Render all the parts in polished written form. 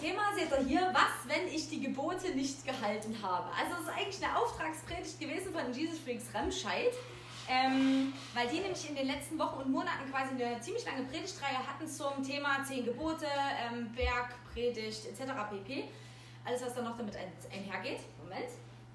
Thema seht ihr hier, was, wenn ich die Gebote nicht gehalten habe? Also es ist eigentlich eine Auftragspredigt gewesen von Jesus Freaks Remscheid, weil die nämlich in den letzten Wochen und Monaten quasi eine ziemlich lange Predigtreihe hatten zum Thema 10 Gebote, Bergpredigt etc. pp. Alles, was da noch damit einhergeht. Moment.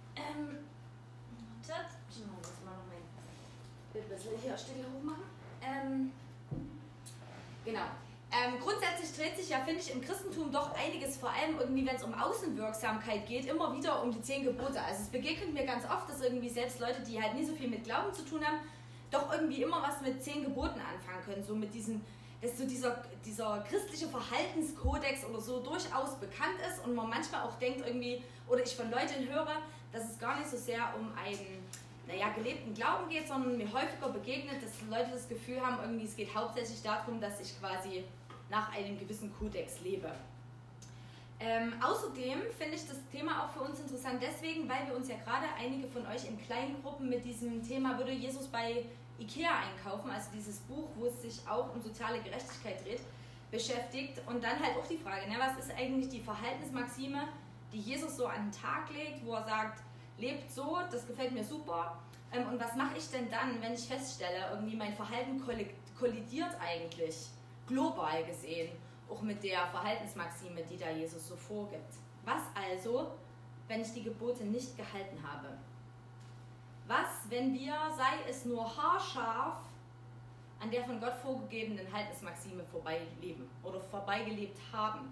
Ich muss mal noch mein Bild ein bisschen hier still hochmachen. Genau. Grundsätzlich dreht sich ja, finde ich, im Christentum doch einiges, vor allem irgendwie, wenn es um Außenwirksamkeit geht, immer wieder um die 10 Gebote. Also es begegnet mir ganz oft, dass irgendwie selbst Leute, die halt nie so viel mit Glauben zu tun haben, doch irgendwie immer was mit 10 Geboten anfangen können. So mit diesen, dass so dieser christliche Verhaltenskodex oder so durchaus bekannt ist und man manchmal auch denkt irgendwie, oder ich von Leuten höre, dass es gar nicht so sehr um einen gelebten Glauben geht, sondern mir häufiger begegnet, dass Leute das Gefühl haben, irgendwie es geht hauptsächlich darum, dass ich quasi nach einem gewissen Kodex lebe. Außerdem finde ich das Thema auch für uns interessant deswegen, weil wir uns ja gerade einige von euch in kleinen Gruppen mit diesem Thema würde Jesus bei Ikea einkaufen, also dieses Buch, wo es sich auch um soziale Gerechtigkeit dreht, beschäftigt. Und dann halt auch die Frage, was ist eigentlich die Verhaltensmaxime, die Jesus so an den Tag legt, wo er sagt, lebt so, das gefällt mir super. Und was mache ich denn dann, wenn ich feststelle, irgendwie mein Verhalten kollidiert eigentlich, global gesehen, auch mit der Verhaltensmaxime, die da Jesus so vorgibt. Was also, wenn ich die Gebote nicht gehalten habe? Was, wenn wir, sei es nur haarscharf, an der von Gott vorgegebenen Verhaltensmaxime vorbeileben oder vorbeigelebt haben?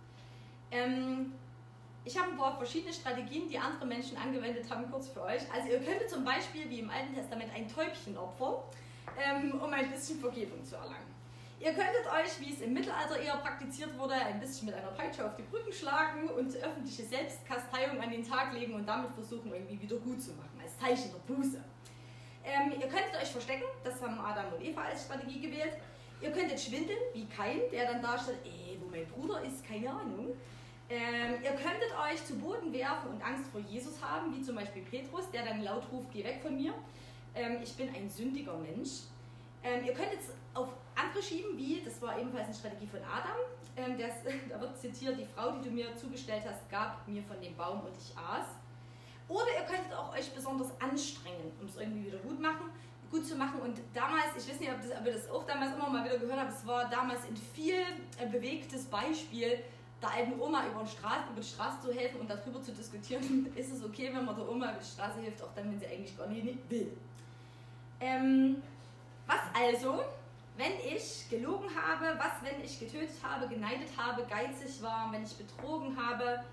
Ich habe ein paar verschiedene Strategien, die andere Menschen angewendet haben, kurz für euch. Also ihr könntet zum Beispiel, wie im Alten Testament, ein Täubchen opfern, um ein bisschen Vergebung zu erlangen. Ihr könntet euch, wie es im Mittelalter eher praktiziert wurde, ein bisschen mit einer Peitsche auf die Brücken schlagen und öffentliche Selbstkasteiung an den Tag legen und damit versuchen, irgendwie wieder gut zu machen, als Zeichen der Buße. Ihr könntet euch verstecken, das haben Adam und Eva als Strategie gewählt. Ihr könntet schwindeln, wie Kain, der dann darstellt, wo mein Bruder ist, keine Ahnung. Ihr könntet euch zu Boden werfen und Angst vor Jesus haben, wie zum Beispiel Petrus, der dann laut ruft, geh weg von mir, ich bin ein sündiger Mensch. Ihr könnt jetzt auf andere schieben, wie, das war ebenfalls eine Strategie von Adam, da wird zitiert, die Frau, die du mir zugestellt hast, gab mir von dem Baum und ich aß. Oder ihr könntet auch euch besonders anstrengen, um es irgendwie wieder gut zu machen. Und damals, ich weiß nicht, ob ihr das auch damals immer mal wieder gehört habt, es war damals ein viel bewegtes Beispiel, der alten Oma über die Straße zu helfen und darüber zu diskutieren, ist es okay, wenn man der Oma über die Straße hilft, auch dann, wenn sie eigentlich gar nicht will. Was also, wenn ich gelogen habe, was, wenn ich getötet habe, geneidet habe, geizig war, wenn ich betrogen habe,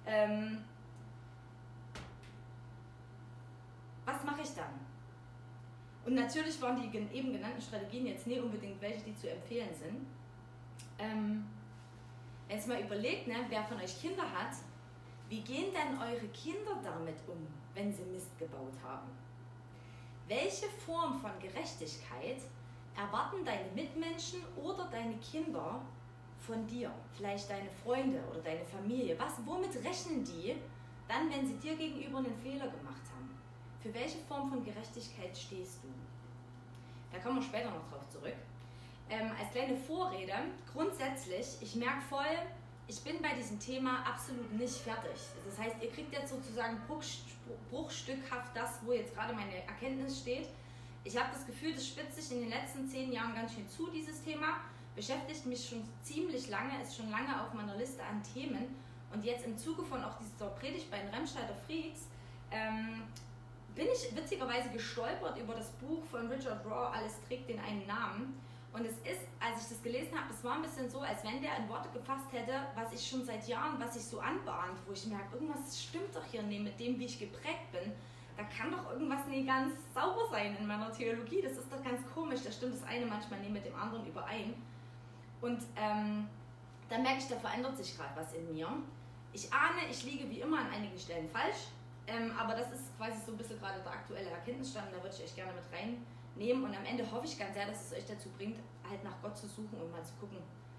was mache ich dann? Und natürlich waren die eben genannten Strategien jetzt nicht unbedingt welche, die zu empfehlen sind. Wenn ihr jetzt mal überlegt, wer von euch Kinder hat, wie gehen denn eure Kinder damit um, wenn sie Mist gebaut haben? Welche Form von Gerechtigkeit erwarten deine Mitmenschen oder deine Kinder von dir? Vielleicht deine Freunde oder deine Familie. Womit rechnen die dann, wenn sie dir gegenüber einen Fehler gemacht haben? Für welche Form von Gerechtigkeit stehst du? Da kommen wir später noch drauf zurück. Als kleine Vorrede, grundsätzlich, ich merke voll, ich bin bei diesem Thema absolut nicht fertig. Das heißt, ihr kriegt jetzt sozusagen bruchstückhaft das, wo jetzt gerade meine Erkenntnis steht. Ich habe das Gefühl, das spitzt sich in den letzten 10 Jahren ganz schön zu, dieses Thema. Beschäftigt mich schon ziemlich lange, ist schon lange auf meiner Liste an Themen. Und jetzt im Zuge von auch dieser Predigt bei den Remscheider Freaks bin ich witzigerweise gestolpert über das Buch von Richard Rohr, Alles trägt den einen Namen. Und es ist, als ich das gelesen habe, es war ein bisschen so, als wenn der in Worte gefasst hätte, was ich schon seit Jahren, was sich so anbahnt, wo ich merke, irgendwas stimmt doch hier nicht mit dem, wie ich geprägt bin. Da kann doch irgendwas nicht ganz sauber sein in meiner Theologie. Das ist doch ganz komisch, da stimmt das eine manchmal nicht mit dem anderen überein. Und dann merke ich, da verändert sich gerade was in mir. Ich ahne, ich liege wie immer an einigen Stellen falsch, aber das ist quasi so ein bisschen gerade der aktuelle Erkenntnisstand, da würde ich euch gerne mit reinnehmen. Und am Ende hoffe ich ganz sehr, dass es euch dazu bringt, halt nach Gott zu suchen und mal zu gucken,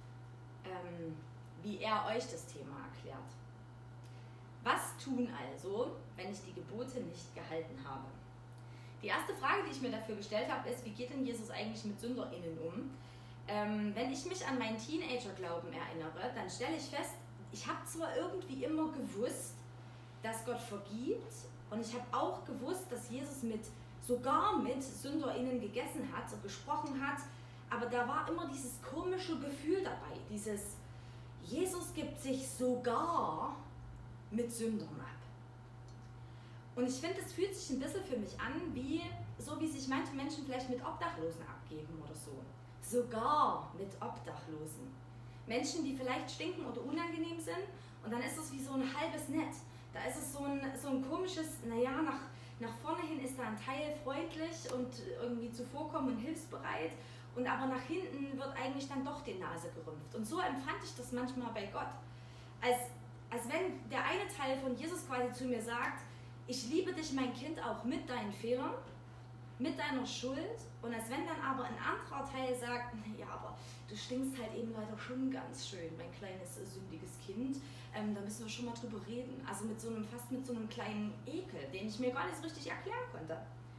wie er euch das Thema erklärt. Was tun also, wenn ich die Gebote nicht gehalten habe? Die erste Frage, die ich mir dafür gestellt habe, ist, wie geht denn Jesus eigentlich mit SünderInnen um? Wenn ich mich an meinen Teenager-Glauben erinnere, dann stelle ich fest, ich habe zwar irgendwie immer gewusst, dass Gott vergibt, und ich habe auch gewusst, dass Jesus sogar mit SünderInnen gegessen hat, so gesprochen hat, aber da war immer dieses komische Gefühl dabei, dieses Jesus gibt sich sogar mit Sündern ab. Und ich finde, es fühlt sich ein bisschen für mich an, wie sich manche Menschen vielleicht mit Obdachlosen abgeben oder so. Sogar mit Obdachlosen. Menschen, die vielleicht stinken oder unangenehm sind, und dann ist es wie so ein halbes Netz. Da ist es so ein komisches, nach vorne hin ist da ein Teil freundlich und irgendwie zuvorkommen und hilfsbereit, und aber nach hinten wird eigentlich dann doch die Nase gerümpft. Und so empfand ich das manchmal bei Gott. Als wenn der eine Teil von Jesus quasi zu mir sagt, ich liebe dich, mein Kind, auch mit deinen Fehlern, mit deiner Schuld, und als wenn dann aber ein anderer Teil sagt, ja, aber du stinkst halt eben leider schon ganz schön, mein kleines sündiges Kind, da müssen wir schon mal drüber reden. Also fast mit so einem kleinen Ekel, den ich mir gar nicht so richtig erklären konnte.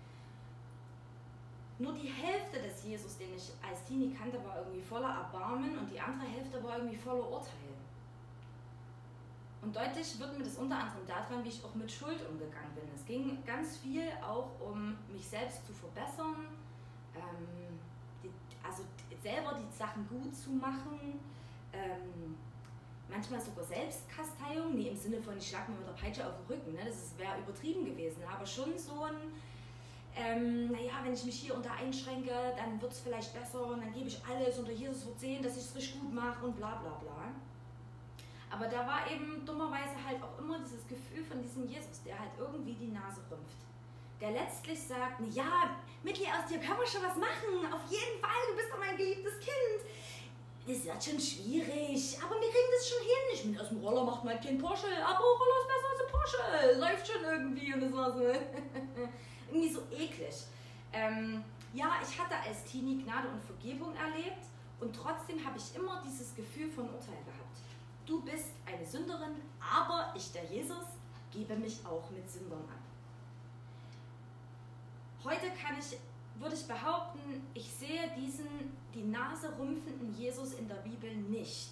Nur die Hälfte des Jesus, den ich als Teenie kannte, war irgendwie voller Erbarmen, und die andere Hälfte war irgendwie voller Urteil. Und deutlich wird mir das unter anderem daran, wie ich auch mit Schuld umgegangen bin. Es ging ganz viel auch um mich selbst zu verbessern, selber die Sachen gut zu machen, manchmal sogar Selbstkasteiung, im Sinne von, ich schlag mir mit der Peitsche auf den Rücken, ne? Das wäre übertrieben gewesen, aber schon so ein, wenn ich mich hier unter einschränke, dann wird es vielleicht besser, und dann gebe ich alles, und der Jesus wird sehen, dass ich es richtig gut mache und bla bla bla. Aber da war eben dummerweise halt auch immer dieses Gefühl von diesem Jesus, der halt irgendwie die Nase rümpft. Der letztlich sagt, ja, Mitli, aus dir können wir schon was machen, auf jeden Fall, du bist doch mein geliebtes Kind. Das wird schon schwierig, aber wir kriegen das schon hin. Ich bin aus dem Roller, macht mein Kind Porsche, aber Roller ist besser als ein Porsche, läuft schon irgendwie, und das war so irgendwie so eklig. Ich hatte als Teenie Gnade und Vergebung erlebt, und trotzdem habe ich immer dieses Gefühl von Urteil gehabt. Du bist eine Sünderin, aber ich, der Jesus, gebe mich auch mit Sündern ab. Heute würde ich behaupten, ich sehe diesen die Nase rümpfenden Jesus in der Bibel nicht.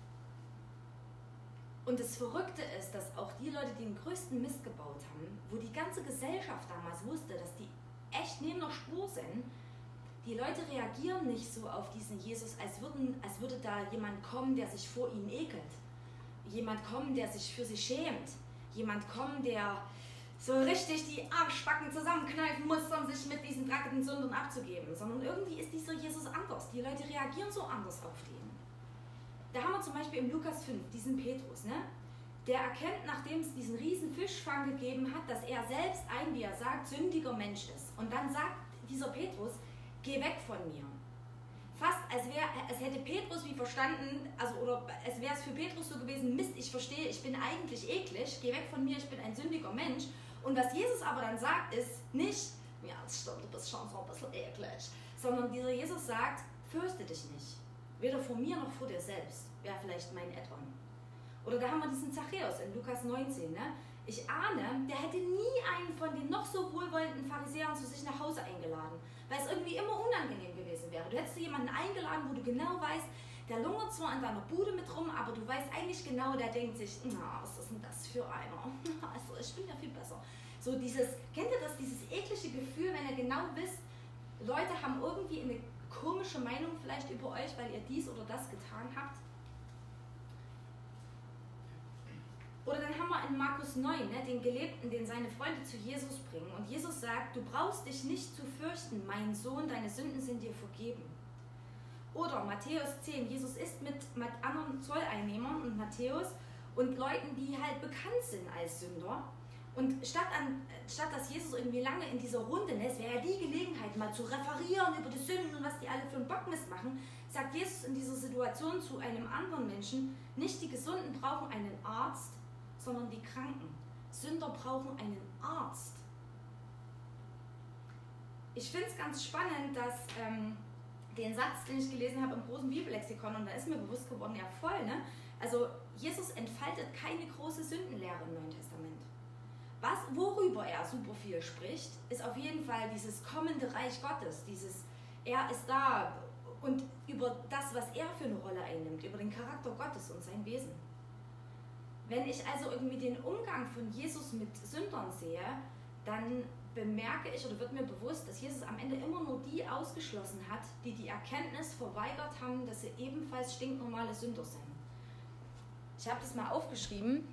Und das Verrückte ist, dass auch die Leute, die den größten Mist gebaut haben, wo die ganze Gesellschaft damals wusste, dass die echt neben der Spur sind, die Leute reagieren nicht so auf diesen Jesus, als würde da jemand kommen, der sich vor ihnen ekelt. Jemand kommen, der sich für sie schämt. Jemand kommen, der so richtig die Arschbacken zusammenkneifen muss, um sich mit diesen dreckigen Sündern abzugeben. Sondern irgendwie ist dieser Jesus anders. Die Leute reagieren so anders auf den. Da haben wir zum Beispiel im Lukas 5 diesen Petrus, ne? Der erkennt, nachdem es diesen riesen Fischfang gegeben hat, dass er selbst ein, wie er sagt, sündiger Mensch ist. Und dann sagt dieser Petrus, geh weg von mir. Fast als hätte Petrus wie verstanden, oder als wäre es für Petrus so gewesen, Mist, ich verstehe, ich bin eigentlich eklig, geh weg von mir, ich bin ein sündiger Mensch. Und was Jesus aber dann sagt, ist nicht, ja, das stimmt, du bist schon so ein bisschen eklig, sondern dieser Jesus sagt, fürchte dich nicht, weder vor mir noch vor dir selbst, wäre vielleicht mein Add-on. Oder da haben wir diesen Zachäus in Lukas 19, ne? Ich ahne, der hätte nie einen von den noch so wohlwollenden Pharisäern zu sich nach Hause eingeladen, weil es irgendwie immer unangenehm gewesen wäre. Du hättest jemanden eingeladen, wo du genau weißt, der lungert zwar an deiner Bude mit rum, aber du weißt eigentlich genau, der denkt sich, na, was ist denn das für einer? Also ich bin ja viel besser. So kennt ihr das, dieses eklige Gefühl, wenn ihr genau wisst, Leute haben irgendwie eine komische Meinung vielleicht über euch, weil ihr dies oder das getan habt? Oder dann haben wir in Markus 9, ne, den Gelähmten, den seine Freunde zu Jesus bringen. Und Jesus sagt, du brauchst dich nicht zu fürchten, mein Sohn, deine Sünden sind dir vergeben. Oder Matthäus 10, Jesus ist mit anderen Zolleinnehmern und Matthäus und Leuten, die halt bekannt sind als Sünder. Und statt dass Jesus irgendwie lange in dieser Runde, ne, es wäre ja die Gelegenheit, mal zu referieren über die Sünden und was die alle für einen Bockmist machen, sagt Jesus in dieser Situation zu einem anderen Menschen, nicht die Gesunden brauchen einen Arzt, sondern die Kranken. Sünder brauchen einen Arzt. Ich finde es ganz spannend, dass den Satz, den ich gelesen habe im großen Bibellexikon, und da ist mir bewusst geworden, ja voll, ne? Also Jesus entfaltet keine große Sündenlehre im Neuen Testament. Worüber er super viel spricht, ist auf jeden Fall dieses kommende Reich Gottes, er ist da, und über das, was er für eine Rolle einnimmt, über den Charakter Gottes und sein Wesen. Wenn ich also irgendwie den Umgang von Jesus mit Sündern sehe, dann bemerke ich oder wird mir bewusst, dass Jesus am Ende immer nur die ausgeschlossen hat, die die Erkenntnis verweigert haben, dass sie ebenfalls stinknormale Sünder sind. Ich habe das mal aufgeschrieben.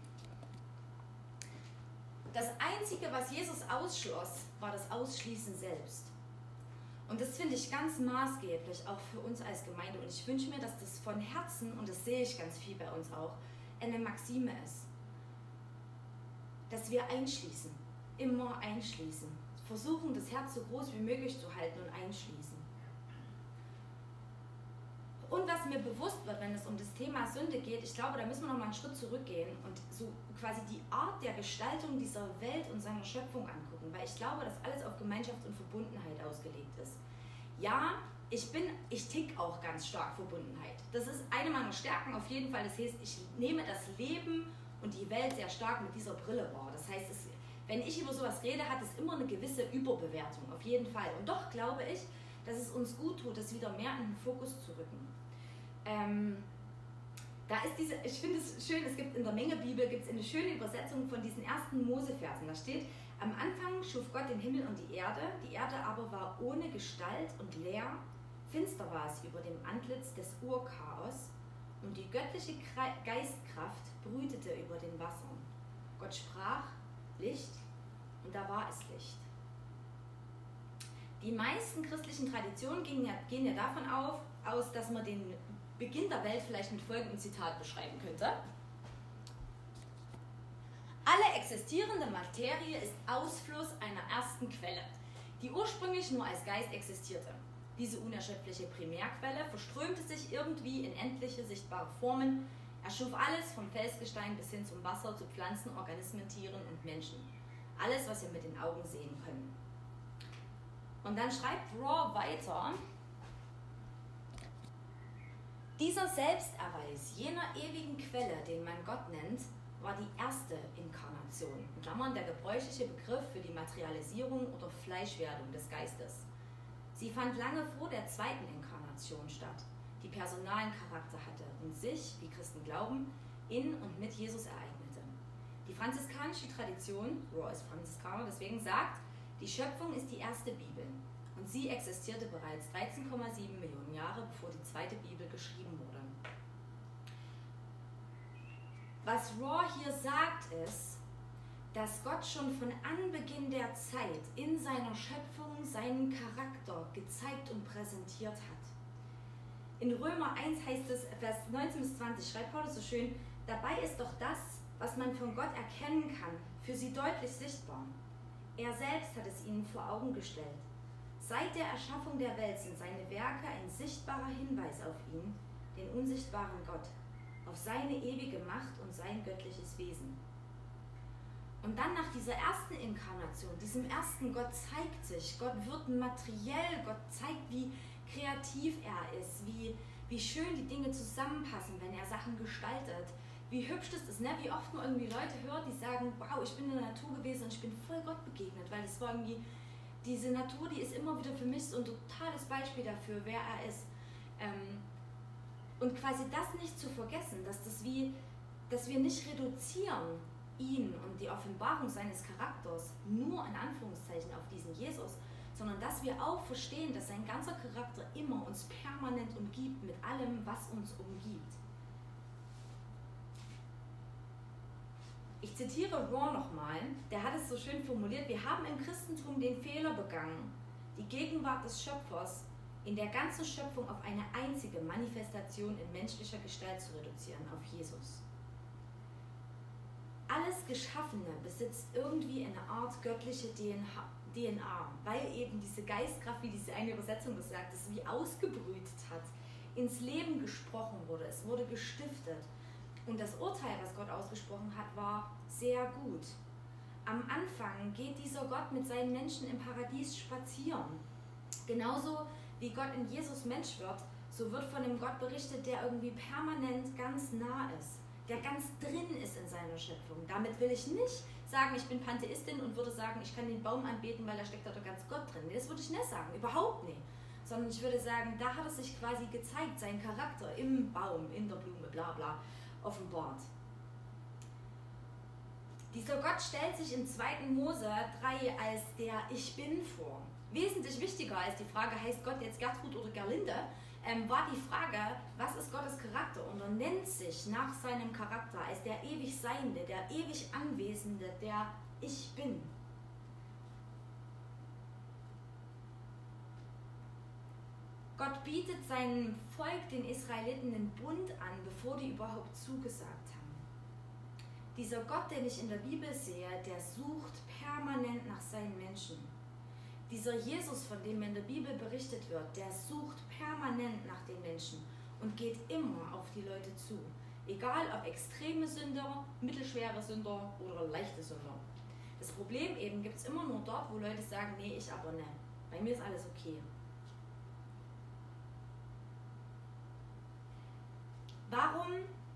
Das Einzige, was Jesus ausschloss, war das Ausschließen selbst. Und das finde ich ganz maßgeblich, auch für uns als Gemeinde. Und ich wünsche mir, dass das von Herzen, und das sehe ich ganz viel bei uns auch, eine Maxime ist. Dass wir einschließen, immer einschließen. Versuchen, das Herz so groß wie möglich zu halten und einschließen. Und was mir bewusst wird, wenn es um das Thema Sünde geht, ich glaube, da müssen wir noch mal einen Schritt zurückgehen und so quasi die Art der Gestaltung dieser Welt und seiner Schöpfung angucken, weil ich glaube, dass alles auf Gemeinschaft und Verbundenheit ausgelegt ist. Ja, ich tick auch ganz stark Verbundenheit. Das ist eine meiner Stärken auf jeden Fall. Das heißt, ich nehme das Leben und die Welt sehr stark mit dieser Brille wahr. Das heißt, wenn ich über sowas rede, hat es immer eine gewisse Überbewertung, auf jeden Fall. Und doch glaube ich, dass es uns gut tut, das wieder mehr in den Fokus zu rücken. Ich finde es schön, es gibt in der Mengebibel eine schöne Übersetzung von diesen ersten Mose-Versen. Da steht, am Anfang schuf Gott den Himmel und die Erde aber war ohne Gestalt und leer, finster war es über dem Antlitz des Urchaos und die göttliche Geistkraft brütete über den Wassern. Gott sprach, Licht, und da war es Licht. Die meisten christlichen Traditionen gehen ja davon aus, dass man den Beginn der Welt vielleicht mit folgendem Zitat beschreiben könnte. Alle existierende Materie ist Ausfluss einer ersten Quelle, die ursprünglich nur als Geist existierte. Diese unerschöpfliche Primärquelle verströmte sich irgendwie in endliche sichtbare Formen, erschuf alles vom Felsgestein bis hin zum Wasser, zu Pflanzen, Organismen, Tieren und Menschen. Alles, was wir mit den Augen sehen können. Und dann schreibt Raw weiter, dieser Selbsterweis jener ewigen Quelle, den man Gott nennt, war die erste Inkarnation. In Klammern der gebräuchliche Begriff für die Materialisierung oder Fleischwerdung des Geistes. Sie fand lange vor der zweiten Inkarnation statt, die personalen Charakter hatte und sich, wie Christen glauben, in und mit Jesus ereignete. Die franziskanische Tradition, Raw ist Franziskaner, deswegen sagt, die Schöpfung ist die erste Bibel. Und sie existierte bereits 13,7 Millionen Jahre, bevor die zweite Bibel geschrieben wurde. Was Raw hier sagt, ist, dass Gott schon von Anbeginn der Zeit in seiner Schöpfung seinen Charakter gezeigt und präsentiert hat. In Römer 1 heißt es, Vers 19 bis 20, schreibt Paulus so schön, dabei ist doch das, was man von Gott erkennen kann, für sie deutlich sichtbar. Er selbst hat es ihnen vor Augen gestellt. Seit der Erschaffung der Welt sind seine Werke ein sichtbarer Hinweis auf ihn, den unsichtbaren Gott, auf seine ewige Macht und sein göttliches Wesen. Und dann nach dieser ersten Inkarnation, diesem ersten Gott zeigt sich, Gott wird materiell, Gott zeigt, wie kreativ er ist, wie schön die Dinge zusammenpassen, wenn er Sachen gestaltet, wie hübsch das ist, ne? Wie oft man irgendwie Leute hört, die sagen, wow, ich bin in der Natur gewesen und ich bin voll Gott begegnet, weil es war irgendwie, diese Natur, die ist immer wieder für mich so ein totales Beispiel dafür, wer er ist. Und quasi das nicht zu vergessen, dass wir nicht reduzieren ihn und die Offenbarung seines Charakters nur in Anführungszeichen auf diesen Jesus, sondern dass wir auch verstehen, dass sein ganzer Charakter immer uns permanent umgibt mit allem, was uns umgibt. Ich zitiere Raw nochmal, der hat es so schön formuliert, wir haben im Christentum den Fehler begangen, die Gegenwart des Schöpfers in der ganzen Schöpfung auf eine einzige Manifestation in menschlicher Gestalt zu reduzieren, auf Jesus. Alles Geschaffene besitzt irgendwie eine Art göttliche DNA, weil eben diese Geistkraft, wie diese eine Übersetzung das sagt, es wie ausgebrütet hat, ins Leben gesprochen wurde, es wurde gestiftet. Und das Urteil, was Gott ausgesprochen hat, war sehr gut. Am Anfang geht dieser Gott mit seinen Menschen im Paradies spazieren. Genauso wie Gott in Jesus Mensch wird, so wird von einem Gott berichtet, der irgendwie permanent ganz nah ist, der ganz drin ist in seiner Schöpfung. Damit will ich nicht sagen, ich bin Pantheistin und würde sagen, ich kann den Baum anbeten, weil da steckt da doch ganz Gott drin. Das würde ich nicht sagen, überhaupt nicht. Sondern ich würde sagen, da hat er sich quasi gezeigt, sein Charakter im Baum, in der Blume, bla bla, offenbart. Dieser Gott stellt sich in 2. Mose 3 als der Ich Bin vor. Wesentlich wichtiger als die Frage, heißt Gott jetzt Gertrud oder Gerlinde, war die Frage, was ist Gottes Charakter? Und er nennt sich nach seinem Charakter als der ewig Seiende, der ewig Anwesende, der Ich Bin. Gott bietet seinem Volk, den Israeliten, einen Bund an, bevor die überhaupt zugesagt haben. Dieser Gott, den ich in der Bibel sehe, der sucht permanent nach seinen Menschen. Dieser Jesus, von dem in der Bibel berichtet wird, der sucht permanent nach den Menschen und geht immer auf die Leute zu. Egal ob extreme Sünder, mittelschwere Sünder oder leichte Sünder. Das Problem eben gibt es immer nur dort, wo Leute sagen, nee, ich aber ne. Bei mir ist alles okay. Warum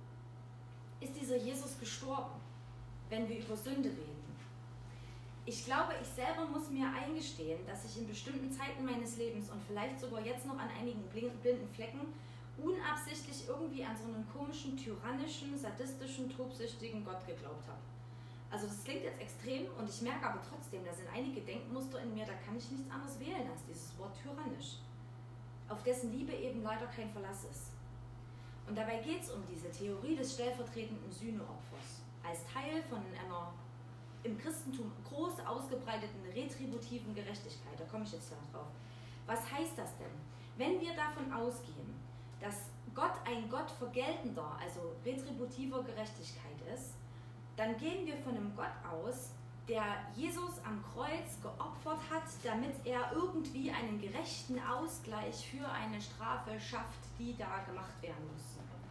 ist dieser Jesus gestorben, wenn wir über Sünde reden? Ich glaube, ich selber muss mir eingestehen, dass ich in bestimmten Zeiten meines Lebens und vielleicht sogar jetzt noch an einigen blinden Flecken unabsichtlich irgendwie an so einen komischen, tyrannischen, sadistischen, tobsüchtigen Gott geglaubt habe. Also das klingt jetzt extrem und ich merke aber trotzdem, da sind einige Denkmuster in mir, da kann ich nichts anderes wählen als dieses Wort tyrannisch, auf dessen Liebe eben leider kein Verlass ist. Und dabei geht es um diese Theorie des stellvertretenden Sühneopfers als Teil von einer im Christentum groß ausgebreiteten retributiven Gerechtigkeit. Da komme ich jetzt drauf. Was heißt das denn? Wenn wir davon ausgehen, dass Gott ein Gott vergeltender, also retributiver Gerechtigkeit ist, dann gehen wir von einem Gott aus, der Jesus am Kreuz geopfert hat, damit er irgendwie einen gerechten Ausgleich für eine Strafe schafft, die da gemacht werden muss.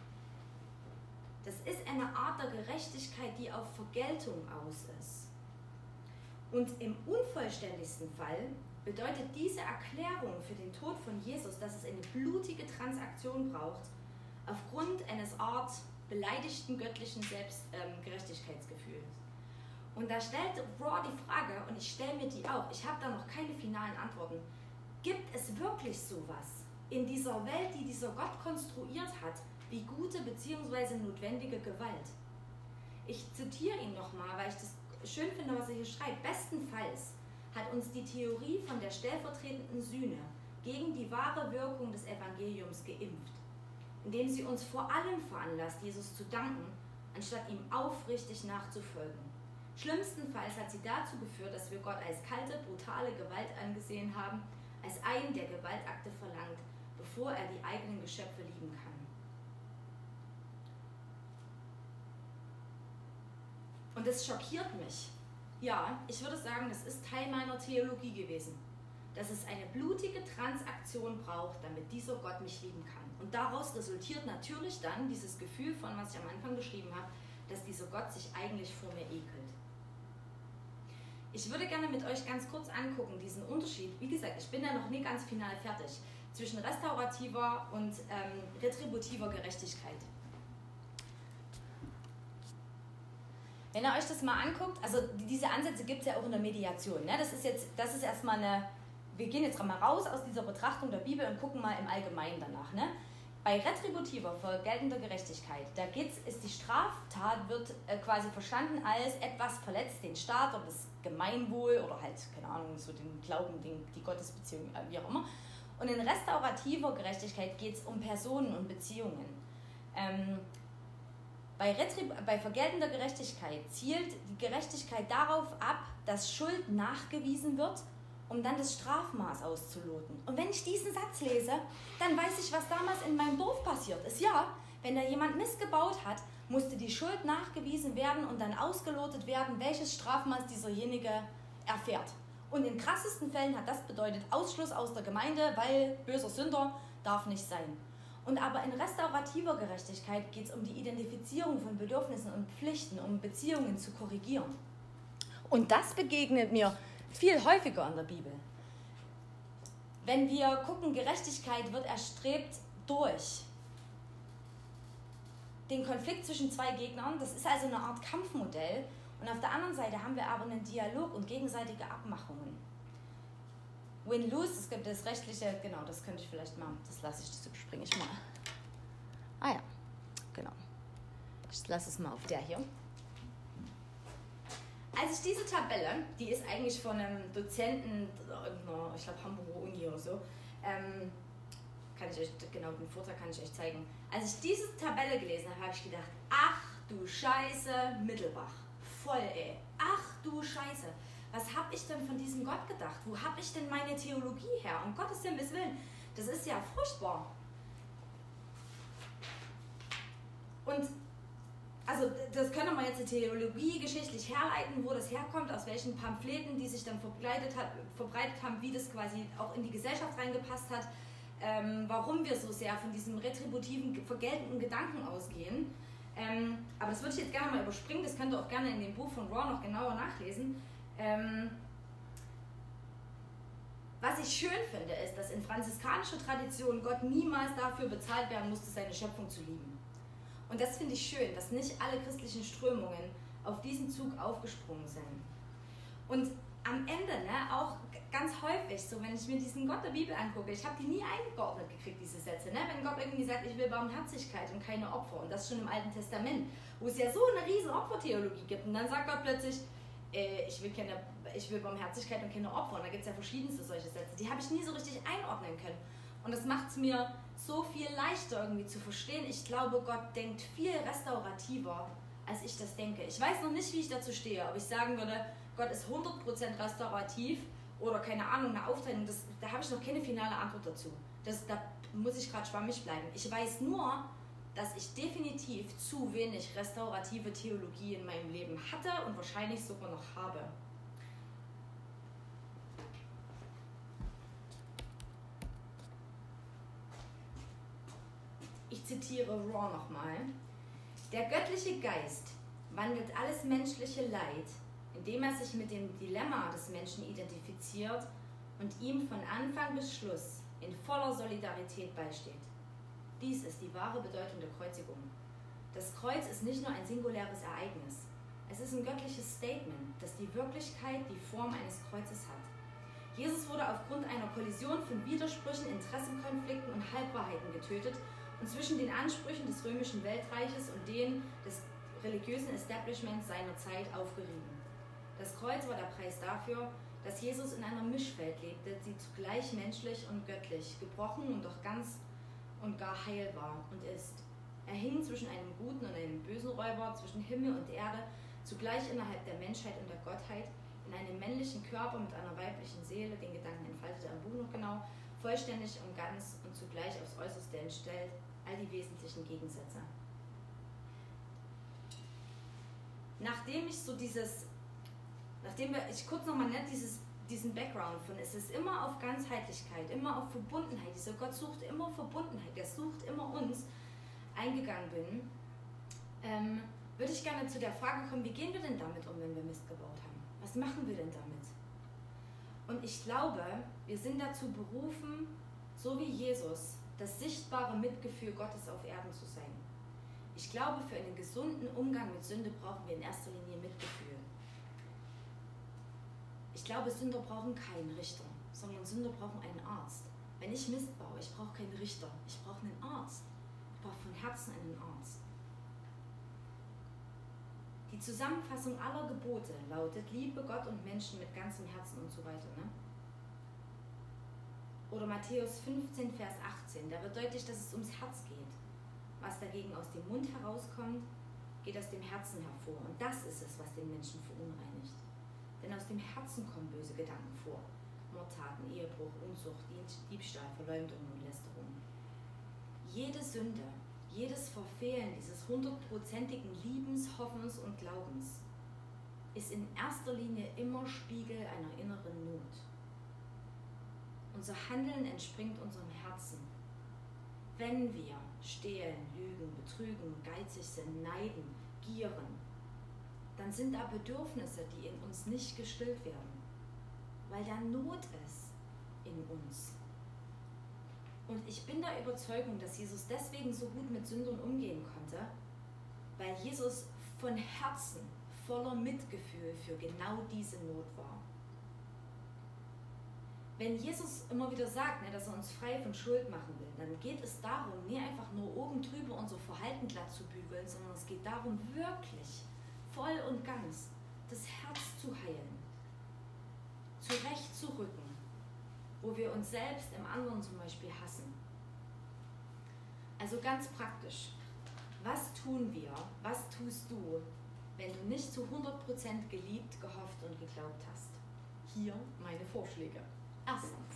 Das ist eine Art der Gerechtigkeit, die auf Vergeltung aus ist. Und im unvollständigsten Fall bedeutet diese Erklärung für den Tod von Jesus, dass es eine blutige Transaktion braucht, aufgrund eines Art beleidigten göttlichen Selbstgerechtigkeitsgefühls. Und da stellt Raw die Frage, und ich stelle mir die auch, ich habe da noch keine finalen Antworten, gibt es wirklich sowas in dieser Welt, die dieser Gott konstruiert hat, wie gute bzw. notwendige Gewalt? Ich zitiere ihn nochmal, weil ich das schön finde, was er hier schreibt. Bestenfalls hat uns die Theorie von der stellvertretenden Sühne gegen die wahre Wirkung des Evangeliums geimpft, indem sie uns vor allem veranlasst, Jesus zu danken, anstatt ihm aufrichtig nachzufolgen. Schlimmstenfalls hat sie dazu geführt, dass wir Gott als kalte, brutale Gewalt angesehen haben, als einen, der Gewaltakte verlangt, bevor er die eigenen Geschöpfe lieben kann. Und das schockiert mich. Ja, ich würde sagen, das ist Teil meiner Theologie gewesen. Dass es eine blutige Transaktion braucht, damit dieser Gott mich lieben kann. Und daraus resultiert natürlich dann dieses Gefühl von, was ich am Anfang beschrieben habe, dass dieser Gott sich eigentlich vor mir ekelt. Ich würde gerne mit euch ganz kurz angucken, diesen Unterschied. Wie gesagt, ich bin ja noch nie ganz final fertig, zwischen restaurativer und retributiver Gerechtigkeit. Wenn ihr euch das mal anguckt, also diese Ansätze gibt es ja auch in der Mediation. Ne? Das ist erstmal eine, wir gehen jetzt mal raus aus dieser Betrachtung der Bibel und gucken mal im Allgemeinen danach. Ne? Bei retributiver, vergeltender Gerechtigkeit, da ist die Straftat wird quasi verstanden als etwas verletzt den Staat oder das Gemeinwohl oder halt, keine Ahnung, so den Glauben, die Gottesbeziehung, wie auch immer. Und in restaurativer Gerechtigkeit geht es um Personen und Beziehungen. Bei vergeltender Gerechtigkeit zielt die Gerechtigkeit darauf ab, dass Schuld nachgewiesen wird, um dann das Strafmaß auszuloten. Und wenn ich diesen Satz lese, dann weiß ich, was damals in meinem Dorf passiert ist. Ja, wenn da jemand Mist gebaut hat, musste die Schuld nachgewiesen werden und dann ausgelotet werden, welches Strafmaß dieserjenige erfährt. Und in krassesten Fällen hat das bedeutet Ausschluss aus der Gemeinde, weil böser Sünder darf nicht sein. Und aber in restaurativer Gerechtigkeit geht es um die Identifizierung von Bedürfnissen und Pflichten, um Beziehungen zu korrigieren. Und das begegnet mir viel häufiger in der Bibel. Wenn wir gucken, Gerechtigkeit wird erstrebt durch den Konflikt zwischen zwei Gegnern. Das ist also eine Art Kampfmodell. Und auf der anderen Seite haben wir aber einen Dialog und gegenseitige Abmachungen. Win-Lose, es gibt das rechtliche, genau, das könnte ich vielleicht mal, das lasse ich, das überspringe ich mal. Ah ja, genau. Ich lasse es mal auf der hier. Als ich diese Tabelle, die ist eigentlich von einem Dozenten, ich glaube Hamburger Uni oder so, kann ich euch, genau den Vortrag kann ich euch zeigen. Als ich diese Tabelle gelesen habe, habe ich gedacht, ach du Scheiße, Mittelbach, voll ey, ach du Scheiße. Was habe ich denn von diesem Gott gedacht? Wo habe ich denn meine Theologie her? Um Gottes Willen, das ist ja furchtbar. Und also das können wir jetzt theologiegeschichtlich herleiten, wo das herkommt, aus welchen Pamphleten, die sich dann verbreitet haben, wie das quasi auch in die Gesellschaft reingepasst hat, warum wir so sehr von diesem retributiven, vergeltenden Gedanken ausgehen. Aber das würde ich jetzt gerne mal überspringen, das könnt ihr auch gerne in dem Buch von Raw noch genauer nachlesen. Was ich schön finde, ist, dass in franziskanischer Tradition Gott niemals dafür bezahlt werden musste, seine Schöpfung zu lieben. Und das finde ich schön, dass nicht alle christlichen Strömungen auf diesen Zug aufgesprungen sind. Und am Ende, ne, auch ganz häufig, so wenn ich mir diesen Gott der Bibel angucke, ich habe die nie eingeordnet gekriegt, diese Sätze. Ne? Wenn Gott irgendwie sagt, ich will Barmherzigkeit und keine Opfer, und das schon im Alten Testament, wo es ja so eine riesen Opfertheologie gibt, und dann sagt Gott plötzlich, ich will Barmherzigkeit und keine Opfer, und da gibt es ja verschiedenste solche Sätze, die habe ich nie so richtig einordnen können. Und das macht es mir so viel leichter irgendwie zu verstehen. Ich glaube, Gott denkt viel restaurativer, als ich das denke. Ich weiß noch nicht, wie ich dazu stehe, ob ich sagen würde, Gott ist 100% restaurativ oder keine Ahnung, eine Aufteilung. Da habe ich noch keine finale Antwort dazu. Da muss ich gerade schwammig bleiben. Ich weiß nur, dass ich definitiv zu wenig restaurative Theologie in meinem Leben hatte und wahrscheinlich sogar noch habe. Ich zitiere Raw nochmal. Der göttliche Geist wandelt alles menschliche Leid, indem er sich mit dem Dilemma des Menschen identifiziert und ihm von Anfang bis Schluss in voller Solidarität beisteht. Dies ist die wahre Bedeutung der Kreuzigung. Das Kreuz ist nicht nur ein singuläres Ereignis. Es ist ein göttliches Statement, das die Wirklichkeit die Form eines Kreuzes hat. Jesus wurde aufgrund einer Kollision von Widersprüchen, Interessenkonflikten und Halbwahrheiten getötet und zwischen den Ansprüchen des römischen Weltreiches und denen des religiösen Establishments seiner Zeit aufgerieben. Das Kreuz war der Preis dafür, dass Jesus in einer Mischwelt lebte, die zugleich menschlich und göttlich, gebrochen und doch ganz und gar heil war und ist. Er hing zwischen einem guten und einem bösen Räuber, zwischen Himmel und Erde, zugleich innerhalb der Menschheit und der Gottheit, in einem männlichen Körper mit einer weiblichen Seele, den Gedanken entfaltet er im Buch noch genau, vollständig und ganz und zugleich aufs Äußerste entstellt, all die wesentlichen Gegensätze. Nachdem ich kurz nochmal diesen Background von, es ist immer auf Ganzheitlichkeit, immer auf Verbundenheit, dieser Gott sucht immer Verbundenheit, der sucht immer uns, eingegangen bin, würde ich gerne zu der Frage kommen, wie gehen wir denn damit um, wenn wir Mist gebaut haben? Was machen wir denn damit? Und ich glaube, wir sind dazu berufen, so wie Jesus, das sichtbare Mitgefühl Gottes auf Erden zu sein. Ich glaube, für einen gesunden Umgang mit Sünde brauchen wir in erster Linie Mitgefühl. Ich glaube, Sünder brauchen keinen Richter, sondern Sünder brauchen einen Arzt. Wenn ich Mist baue, ich brauche keinen Richter, ich brauche einen Arzt. Ich brauche von Herzen einen Arzt. Die Zusammenfassung aller Gebote lautet, liebe Gott und Menschen mit ganzem Herzen und so weiter. Ne? Oder Matthäus 15, Vers 18, da wird deutlich, dass es ums Herz geht. Was dagegen aus dem Mund herauskommt, geht aus dem Herzen hervor. Und das ist es, was den Menschen verunreinigt. Denn aus dem Herzen kommen böse Gedanken vor. Mordtaten, Ehebruch, Unzucht, Diebstahl, Verleumdung und Lästerung. Jede Sünde, jedes Verfehlen dieses 100%igen Liebens, Hoffens und Glaubens ist in erster Linie immer Spiegel einer inneren Not. Unser Handeln entspringt unserem Herzen. Wenn wir stehlen, lügen, betrügen, geizig sind, neiden, gieren, dann sind da Bedürfnisse, die in uns nicht gestillt werden, weil da Not ist in uns. Und ich bin der Überzeugung, dass Jesus deswegen so gut mit Sündern umgehen konnte, weil Jesus von Herzen voller Mitgefühl für genau diese Not war. Wenn Jesus immer wieder sagt, dass er uns frei von Schuld machen will, dann geht es darum, nie einfach nur oben drüber unser Verhalten glatt zu bügeln, sondern es geht darum, wirklich voll und ganz das Herz wo wir uns selbst im anderen zum Beispiel hassen. Also ganz praktisch, was tun wir, was tust du, wenn du nicht zu 100% geliebt, gehofft und geglaubt hast? Hier meine Vorschläge. Erstens.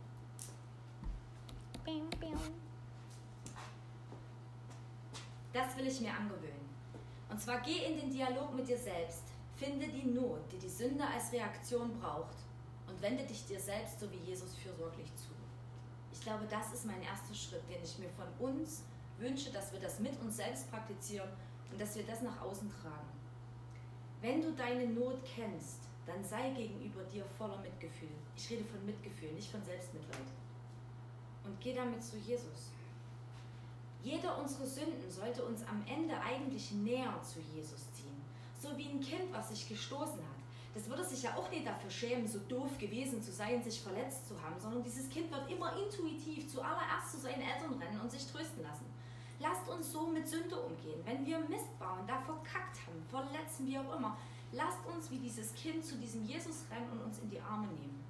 Das will ich mir angewöhnen. Und zwar geh in den Dialog mit dir selbst. Finde die Not, die die Sünde als Reaktion braucht und wende dich dir selbst so wie Jesus fürsorglich zu. Ich glaube, das ist mein erster Schritt, den ich mir von uns wünsche, dass wir das mit uns selbst praktizieren und dass wir das nach außen tragen. Wenn du deine Not kennst, dann sei gegenüber dir voller Mitgefühl. Ich rede von Mitgefühl, nicht von Selbstmitleid. Und geh damit zu Jesus. Jeder unserer Sünden sollte uns am Ende eigentlich näher zu Jesus ziehen. So wie ein Kind, was sich gestoßen hat. Das würde sich ja auch nicht dafür schämen, so doof gewesen zu sein, sich verletzt zu haben, sondern dieses Kind wird immer intuitiv zuallererst zu seinen Eltern rennen und sich trösten lassen. Lasst uns so mit Sünde umgehen. Wenn wir Mist bauen, da verkackt haben, verletzen, wie auch immer, lasst uns wie dieses Kind zu diesem Jesus rennen und uns in die Arme nehmen.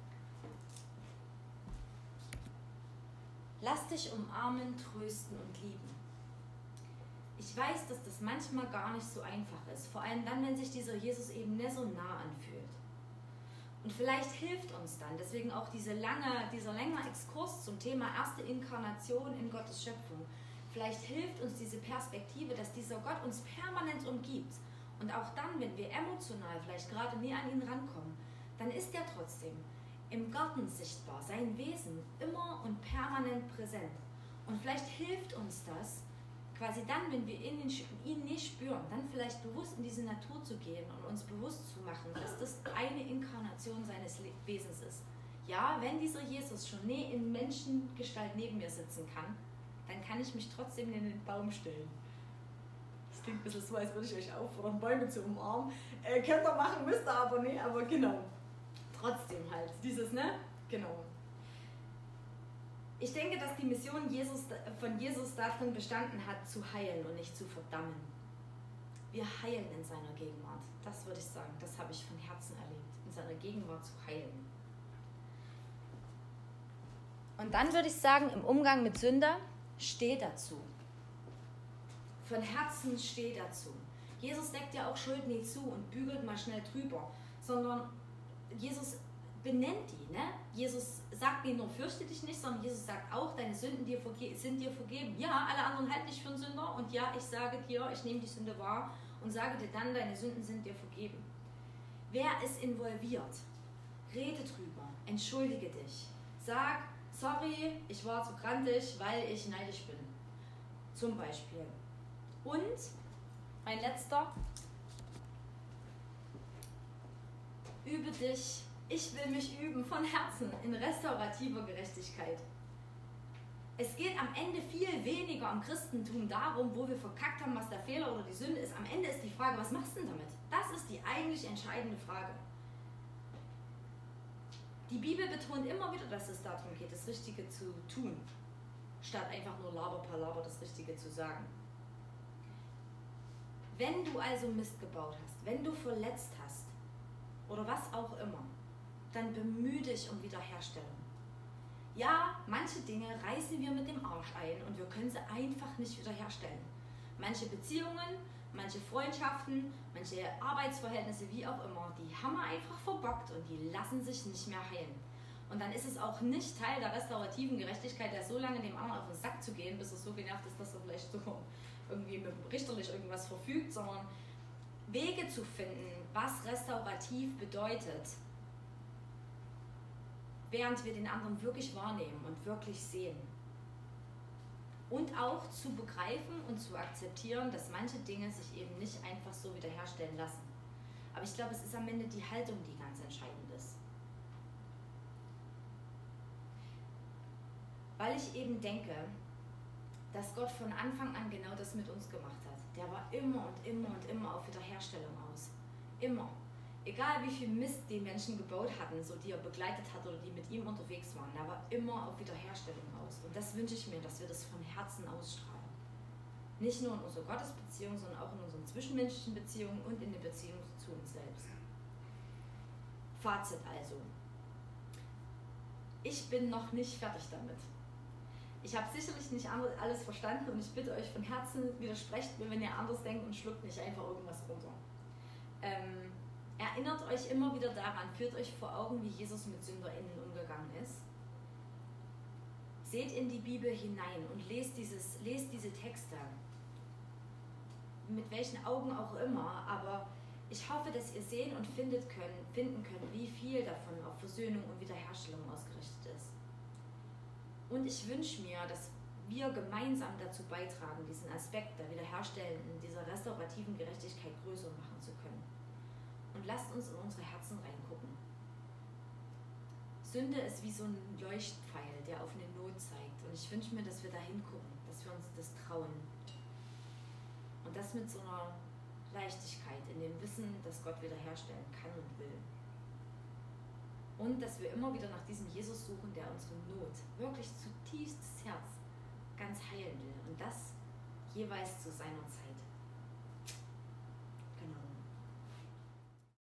Lass dich umarmen, trösten und lieben. Ich weiß, dass das manchmal gar nicht so einfach ist, vor allem dann, wenn sich dieser Jesus eben nicht so nah anfühlt. Und vielleicht hilft uns dann, deswegen auch dieser längere Exkurs zum Thema erste Inkarnation in Gottes Schöpfung. Vielleicht hilft uns diese Perspektive, dass dieser Gott uns permanent umgibt. Und auch dann, wenn wir emotional vielleicht gerade nie an ihn rankommen, dann ist er trotzdem im Garten sichtbar, sein Wesen immer und permanent präsent. Und vielleicht hilft uns das, quasi dann, wenn wir ihn nicht spüren, dann vielleicht bewusst in diese Natur zu gehen und uns bewusst zu machen, dass das eine Inkarnation seines Wesens ist. Ja, wenn dieser Jesus schon nie in Menschengestalt neben mir sitzen kann, dann kann ich mich trotzdem in den Baum stellen. Das klingt ein bisschen so, als würde ich euch auffordern, Bäume zu umarmen. Könnt ihr machen, müsst ihr aber nicht, aber genau. Trotzdem halt, dieses, ne? Genau. Ich denke, dass die Mission von Jesus darin bestanden hat, zu heilen und nicht zu verdammen. Wir heilen in seiner Gegenwart. Das würde ich sagen, das habe ich von Herzen erlebt, in seiner Gegenwart zu heilen. Und dann würde ich sagen, im Umgang mit Sünder, steh dazu. Von Herzen steh dazu. Jesus deckt ja auch Schuld nicht zu und bügelt mal schnell drüber, sondern Jesus benennt die. Ne? Jesus sagt nicht nur, fürchte dich nicht, sondern Jesus sagt auch, deine Sünden sind dir vergeben. Ja, alle anderen halten dich für einen Sünder und ja, ich sage dir, ich nehme die Sünde wahr und sage dir dann, deine Sünden sind dir vergeben. Wer ist involviert? Rede drüber, entschuldige dich. Sag, sorry, ich war zu grantig, weil ich neidisch bin. Zum Beispiel. Und mein letzter, übe dich, ich will mich üben von Herzen in restaurativer Gerechtigkeit. Es geht am Ende viel weniger im Christentum darum, wo wir verkackt haben, was der Fehler oder die Sünde ist. Am Ende ist die Frage, was machst du denn damit? Das ist die eigentlich entscheidende Frage. Die Bibel betont immer wieder, dass es darum geht, das Richtige zu tun, statt einfach nur Laber, Palaber, das Richtige zu sagen. Wenn du also Mist gebaut hast, wenn du verletzt hast oder was auch immer, dann bemühe dich um Wiederherstellung. Ja, manche Dinge reißen wir mit dem Arsch ein und wir können sie einfach nicht wiederherstellen. Manche Beziehungen, manche Freundschaften, manche Arbeitsverhältnisse, wie auch immer, die haben wir einfach verbockt und die lassen sich nicht mehr heilen. Und dann ist es auch nicht Teil der restaurativen Gerechtigkeit, der so lange dem anderen auf den Sack zu gehen, bis er so genervt ist, dass er vielleicht so irgendwie richterlich irgendwas verfügt, sondern Wege zu finden, was restaurativ bedeutet, während wir den anderen wirklich wahrnehmen und wirklich sehen. Und auch zu begreifen und zu akzeptieren, dass manche Dinge sich eben nicht einfach so wiederherstellen lassen. Aber ich glaube, es ist am Ende die Haltung, die ganz entscheidend ist. Weil ich eben denke, dass Gott von Anfang an genau das mit uns gemacht hat. Der war immer und immer und immer auf Wiederherstellung aus. Immer. Egal wie viel Mist die Menschen gebaut hatten, so die er begleitet hat oder die mit ihm unterwegs waren, er war immer auf Wiederherstellung aus. Und das wünsche ich mir, dass wir das von Herzen ausstrahlen. Nicht nur in unserer Gottesbeziehung, sondern auch in unseren zwischenmenschlichen Beziehungen und in der Beziehung zu uns selbst. Fazit also. Ich bin noch nicht fertig damit. Ich habe sicherlich nicht alles verstanden und ich bitte euch von Herzen, widersprecht mir, wenn ihr anders denkt und schluckt nicht einfach irgendwas runter. Erinnert euch immer wieder daran, führt euch vor Augen, wie Jesus mit SünderInnen umgegangen ist. Seht in die Bibel hinein und lest diese Texte. Mit welchen Augen auch immer, aber ich hoffe, dass ihr sehen und finden könnt, wie viel davon auf Versöhnung und Wiederherstellung ausgerichtet ist. Und ich wünsche mir, dass wir gemeinsam dazu beitragen, diesen Aspekt der wiederherstellenden, dieser restaurativen Gerechtigkeit größer machen zu können. Und lasst uns in unsere Herzen reingucken. Sünde ist wie so ein Leuchtpfeil, der auf eine Not zeigt. Und ich wünsche mir, dass wir da hingucken, dass wir uns das trauen. Und das mit so einer Leichtigkeit, in dem Wissen, dass Gott wiederherstellen kann und will. Und dass wir immer wieder nach diesem Jesus suchen, der unsere Not wirklich zutiefst das Herz ganz heilen will. Und das jeweils zu seiner Zeit.